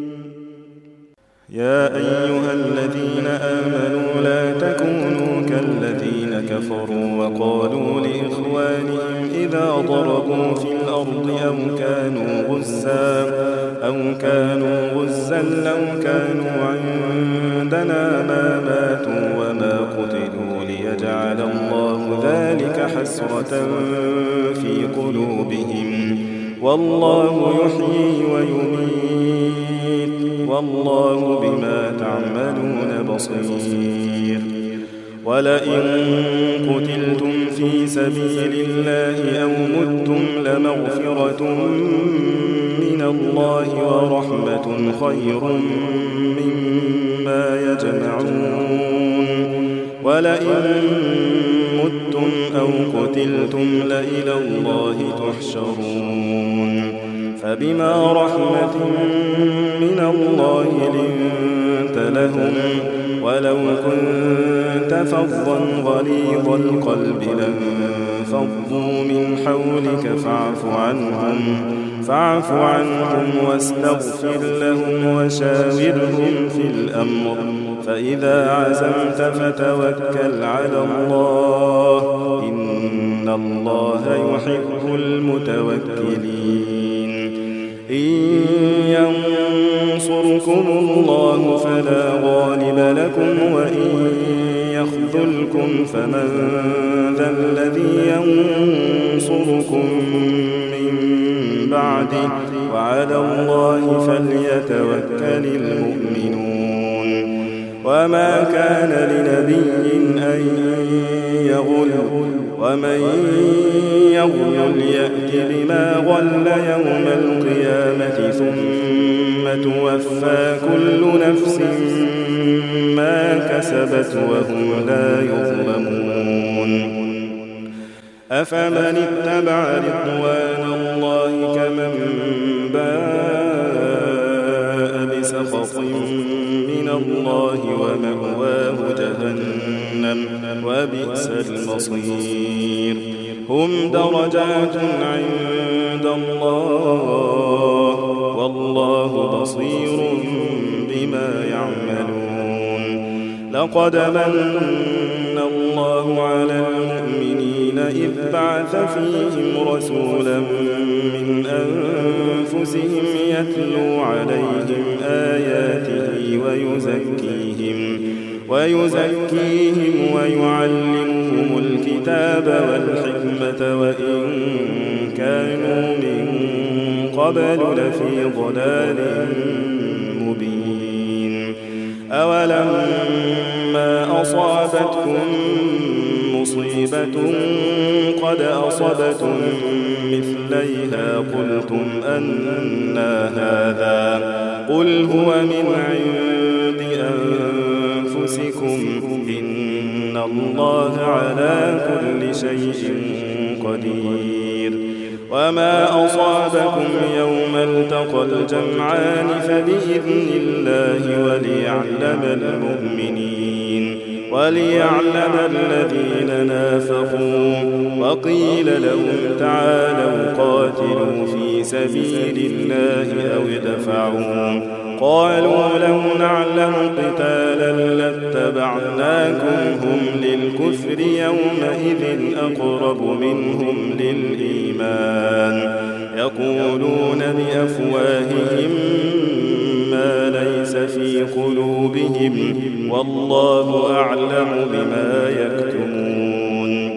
يا أيها الذين آمنوا لا تكونوا كالذين كفروا وقالوا لإخوانهم إذا ضربوا في الأرض أو كانوا غزا أو كانوا غزا لو كانوا عندنا ما ماتوا وما قتلوا ليجعل الله ذلك حسرة في قلوبهم والله يحيي ويميت والله بما تعملون بصير. ولئن قتلتم في سبيل الله أو متم لمغفرة من الله ورحمة خير مما يجمعون. ولئن متم أو قتلتم لإلى الله تحشرون. فبما رحمة من الله لنت لهم ولو كنت فظا غليظ القلب لانفضوا من حولك فاعف عنهم فاعف عنهم واستغفر لهم وشاورهم في الأمر فإذا عزمت فتوكل على الله إن الله يحب المتوكلين. إن ينصركم الله فلا غالب لكم وإن يخذلكم فمن ذا الذي ينصركم من بعده وعلى الله فليتوكل المؤمنون. وما كان لنبي أن يغل ومن يغل يأت بما غل يوم القيامة ثم توفى كل نفس ما كسبت وهم لا يظلمون. أفمن اتبع رضوان الله كمن باء بسخط من الله ومأواه جهنم وبئس المصير. هم درجات عند الله والله بصير بما يعملون. لقد من الله على المؤمنين إذ بعث فيهم رسولا من أنفسهم يتلو عليهم آياته ويزكيهم ويزكيهم ويعلمهم الكتاب والحكمة وإن كانوا من قبل لفي ضلال مبين. أولما أصابتكم مصيبة قد أصبتم مثليها قلتم أنى هذا قل هو من عند أنفسكم إن الله على كل شيء قدير. وما أصابكم يوم التقى الجمعان فبإذن الله وليعلم المؤمنين وليعلم الذين نافقوا. وقيل لهم تعالوا قاتلوا في سبيل الله أو ادفعوا قالوا لو نعلم قتالا لاتبعناكم هم للكفر يومئذ أقرب منهم للإيمان يقولون بأفواههم ما ليس في قلوبهم والله أعلم بما يكتمون.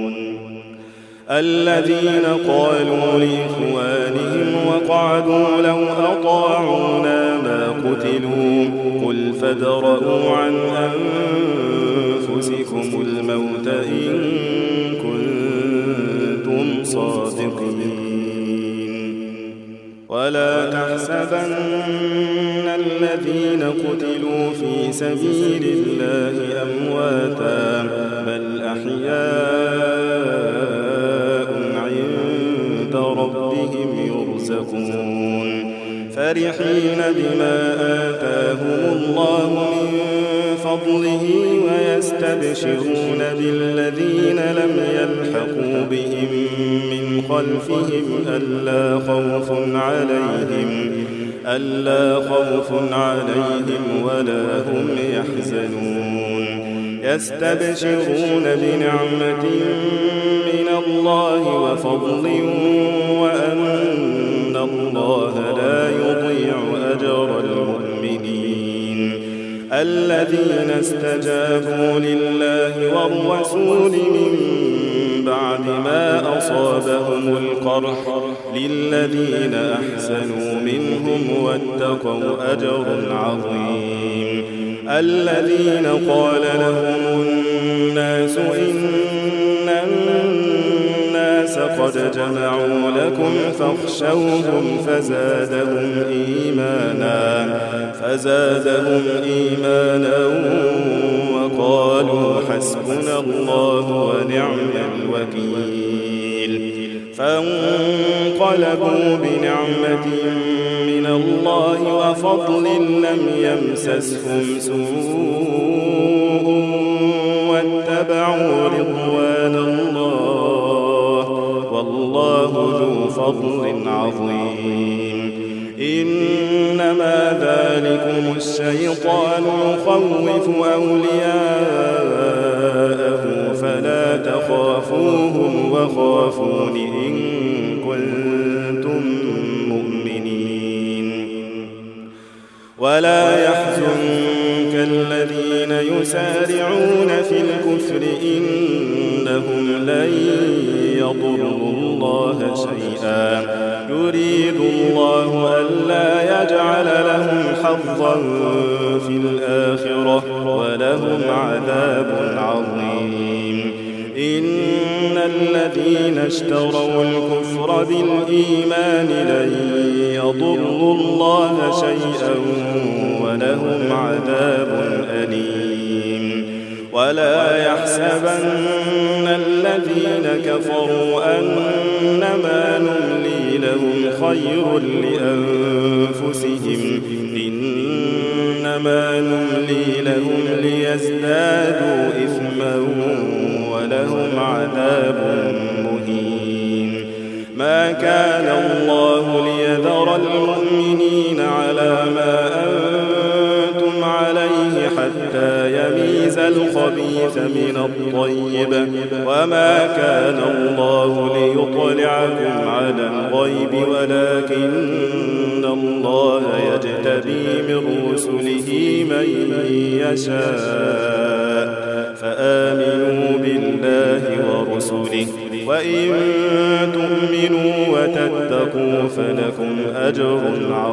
الذين قالوا لإخوانهم وقعدوا لو أطاعونا ما قتلوا قل فادرءوا عن أنفسكم الموت إن كنتم صادقين. ولا تحسبن الذين قتلوا في سبيل الله أمواتا بل أحياء عند ربهم يرزقون فرحين بما آتاهم الله من فضله ويستبشرون بالذين لم يلحقوا بهم من خلفهم ألا خوف عليهم ألا خوف عليهم ولا هم يحزنون يستبشرون بنعمة من الله وفضل وأن الله لا يضيع أجر المؤمنين الذين استجابوا لله والرسول من بعد ما أصابهم القرح للذين أحسنوا منهم واتقوا أجر عظيم الذين قال لهم الناس إن الناس قد جمعوا لكم فاخشوهم فزادهم إيمانا فزادهم إيمانا وقالوا حسبنا الله ونعم الوكيل فانقلبوا بنعمة من الله وفضل لم يمسسهم سوء واتبعوا رضوان الله والله ذو فضل عظيم. إنما ذلكم الشيطان يخوف أولياءه فلا تخافوهم وخافون إن كنتم مؤمنين. ولا يحزنك الذين يسارعون في الكفر إنهم لن يضروا الله شيئا يريد الله ألا يجعل لهم حظا في الآخرة ولهم عذاب عظيم. إن الذين اشتروا الكفر بالإيمان لن يضروا الله شيئا ولهم عذاب أليم. ولا يحسبن الذين كفروا أنما نملي لهم خير لأنفسهم إنما نملي لهم ليزدادوا إثما ولهم عذاب مهين. ما كان الله ليذر المؤمنين على ما أنتم عليه حتى يميز الخبيث من الطيب وما كان الله ليطلعكم على الغيب ولكن الله يجتبي من رسله من يشاء فآمنوا بالله ورسله وإن تؤمنوا وتتقوا فلكم أجر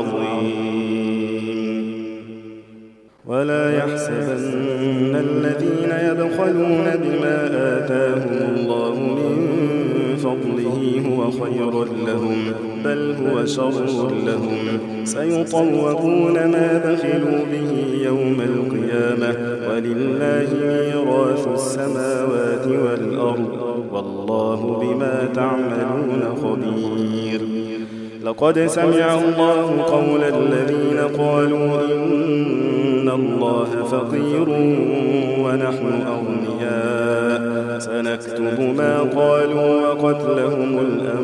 عظيم. ولا يحسبن الذين يبخلون بما آتاهم الله من فضله هو خير لهم بل هو شر لهم سيطوقون ما بخلوا به يوم القيامة ولله ميراث السماوات والأرض والله بما تعملون خبير. لقد سمع الله قول الذين قالوا إن الله فقير ونحن أغنياء سنكتب ما قالوا وقتلهم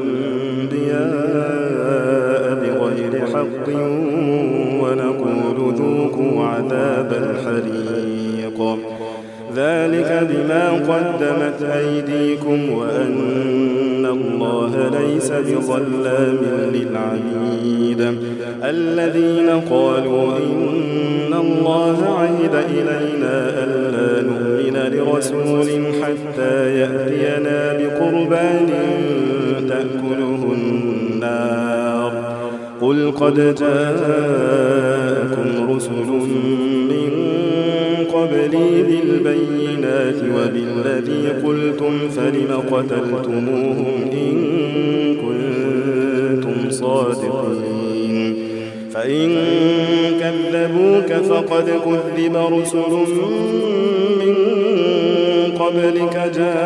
الأنبياء بغير حق ونقول ذوقوا عذاب الحريق ذلك بما قدمت أيديكم وأن الله ليس بظلام للعبيد. الذين قالوا إن الله عهد إلينا ألا نؤمن لرسول حتى يأتينا بقربان تأكله النار قل قد جاءكم رسل من قبلي بالبينات بالبينات وبالذي قلتم فلم قتلتموهم إن كنتم صادقين فإن كذبوك فقد كذب رسل من قبلك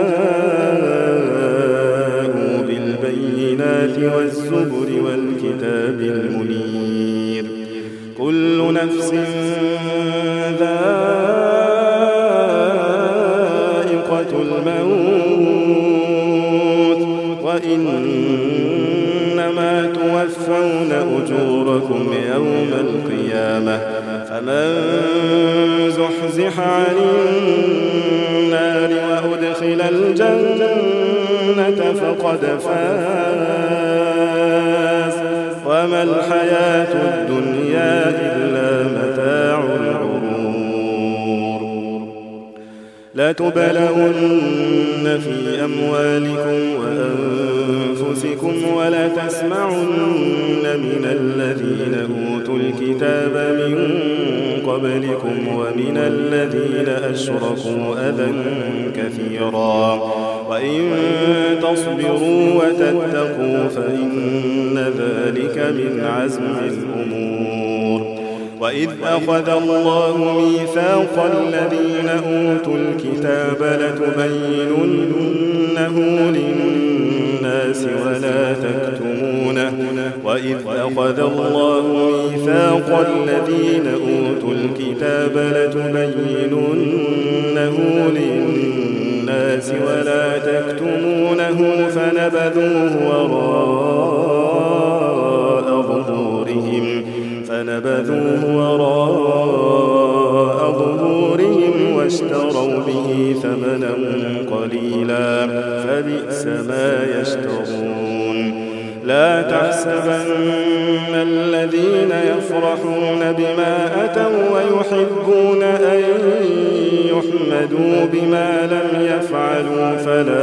جاءوا بالبينات والزبر والكتاب المنير كل نفس ذائقة الموت وإنما توفون أجوركم يوم القيامة فمن زحزح عن النار وأدخل الجنة فقد فاز وما الحياة الدنيا إلا متاع الغرور لتبلون في أموالكم وأنفسكم ولتسمعن من الذين أوتوا الكتاب من قبلكم ومن الذين أشركوا أذى كثيرا وإن تصبروا وتتقوا فإن ذلك من عزم الأمور وإذ أخذ الله ميثاق الذين أوتوا الكتاب لتبيننه للناس ولا تكتمونه وإذ أخذ الله ميثاق الذين أوتوا الكتاب لتبيننه للناس ولا تكتمونه فنبذوه وراء ظهورهم فنبذوه وراء ظهورهم واشتروا به ثمنا قليلا فبئس ما يشترون لا تحسبن الذين يفرحون بما أتوا ويحبون أن يحمدوا بما لم يفعلوا فلا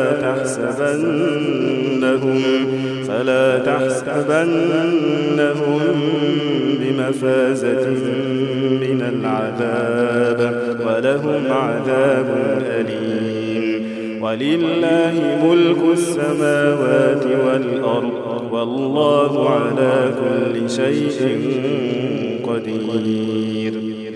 تحسبنهم فلا تحسبنهم بمفازة من العذاب ولهم عذاب أليم ولله ملك السماوات والأرض والله على كل شيء قدير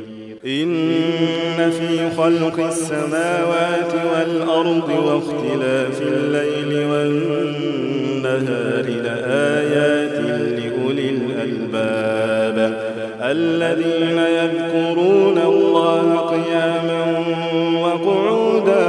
إن في خلق السماوات والأرض واختلاف الليل والنهار لآيات لأولي الألباب الذين يذكرون الله قياما وقعودا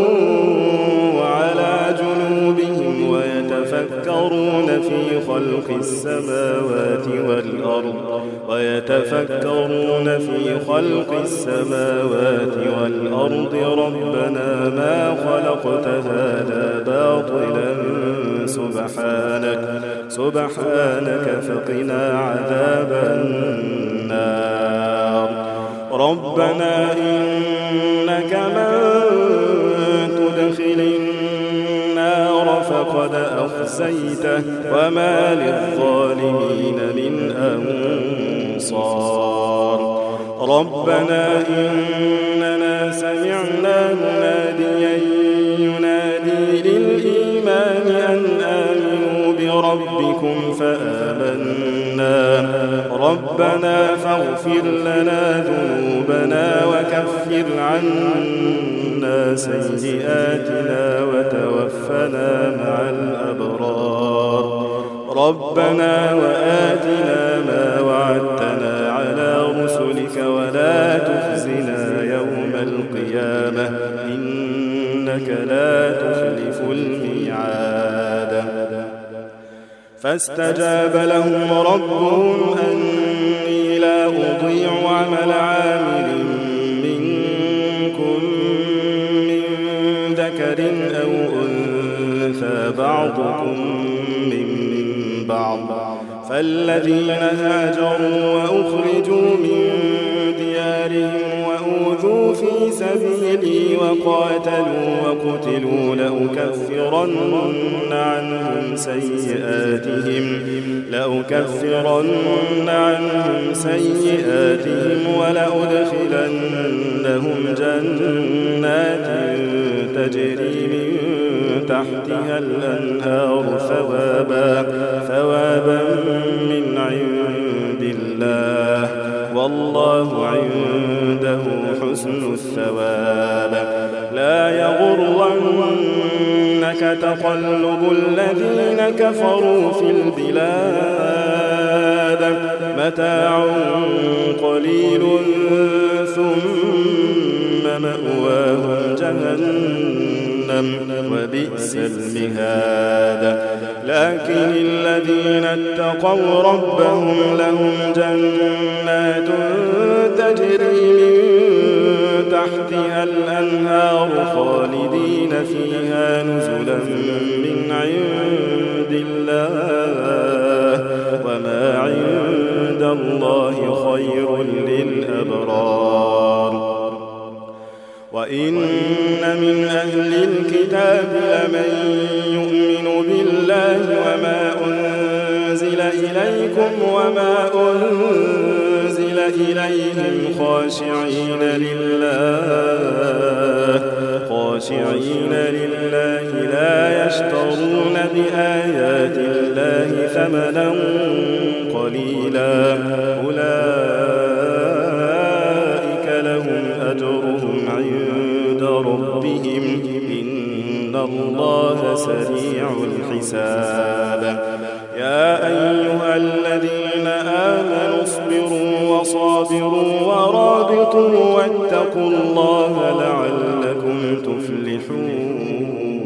وعلى جنوبهم ويتفكرون في خلق السماوات والأرض ويتفكرون في خلق السماوات والأرض ربنا ما خلقت هذا باطلا سبحانك سبحانك فقنا عذاب النار ربنا إنك من تدخل النار فقد أخزيته وما للظالمين من أنصار ربنا إننا سمعنا مناديا ينادي للإيمان أن آمنوا بربكم فآمنا ربنا فاغفر لنا ذنوبنا وكفر عنا سيئاتنا وتوفنا مع الأبرار ربنا وآتنا ما وعدتنا على رسلك ولا تخزنا يوم القيامة إنك لا تخلف الميعاد فاستجاب لهم ربهم أني لا أضيع عمل عامل منكم من ذكر أو أنثى بعضكم من بعض فالذين هاجروا وأخرجوا من ديارهم وأوذوا أوذوا في سبيلي وقاتلوا وقتلوا لأكفرن عنهم سيئاتهم لأكفرن عنهم سيئاتهم ولأدخلنهم جنات تجري من تحتها الأنهار ثوابا ثوابا من عند الله والله عنده حسن الثواب. لا يغرنك تقلب الذين كفروا في البلاد متاع قليل ثم مأواهم جهنم وبئس المهاد. لكن الذين اتقوا ربهم لهم جنات تجري من تحتها الأنهار خالدين فيها نزلا من عند الله وما عند الله خير للأبرار. وإن من أهل الكتاب لمن يؤمن بالله وما أنزل إليكم وما أنزل إليهم خاشعين لله خاشعين لله لا يشترون بآيات الله ثمنا قليلا أولئك لهم أجرهم عند ربهم إن الله سريع الحساب. يا أيها الذين آمنوا اصبروا وصابروا ورابطوا واتقوا الله لعلكم تفلحون.